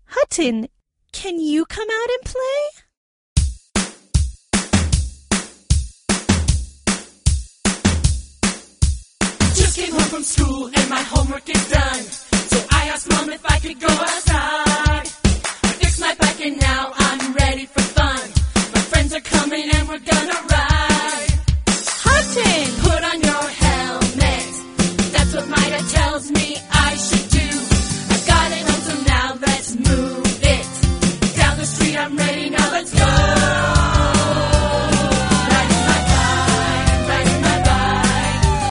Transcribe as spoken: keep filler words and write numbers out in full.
Hutton, can you come out and play? Just came home from school and my homework is done. So I asked Mom if I could go outside. I fixed my bike and now I'm ready for fun. My friends are coming and we're gonna ride.